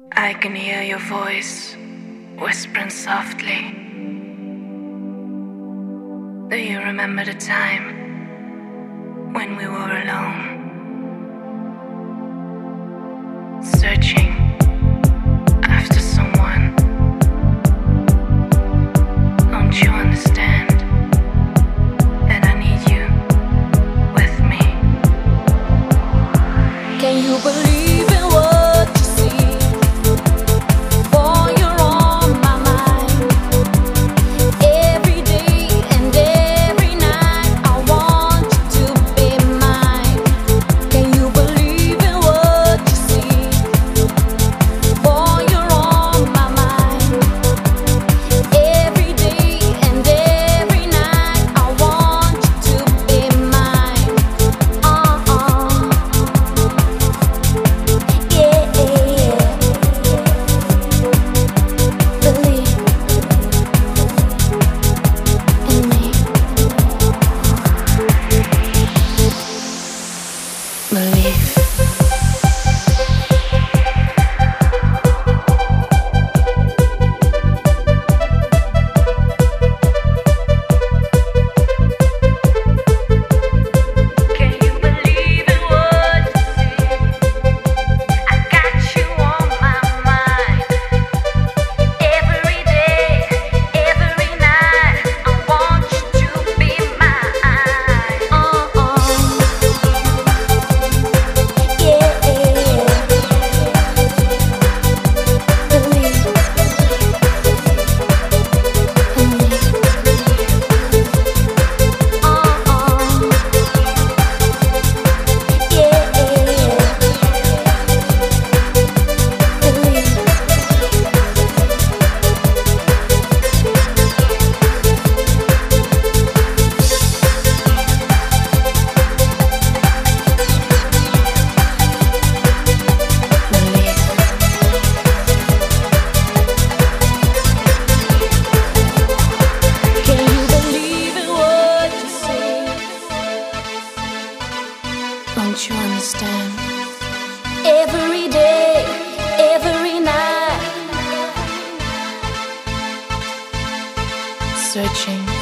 I can hear your voice whispering softly. Do you remember the time when we were alone? Searching after someone. Don't you understand that I need you with me? Can you believe in what you see? Boy, you're on my mind. Every day and every night I want you to be mine. Can you believe in what you see? Boy, you're on my mind. Every day and every night I want you to be mine. Yeah, believe in me. Believe. Can you believe in what you see? I got you on my mind. Every day, every night, I want you to be mine. Yeah, believe in me. Can you believe in what you see? Don't you understand? Every day, every night. Searching